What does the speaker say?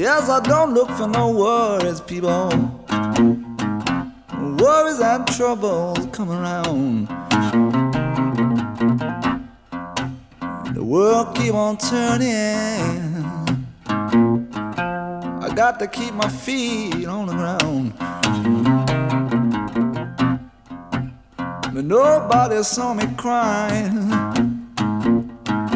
Yes, I don't look for no worries, people. Worries and troubles come around. The world keep on turning. I got to keep my feet on the ground. But nobody saw me crying.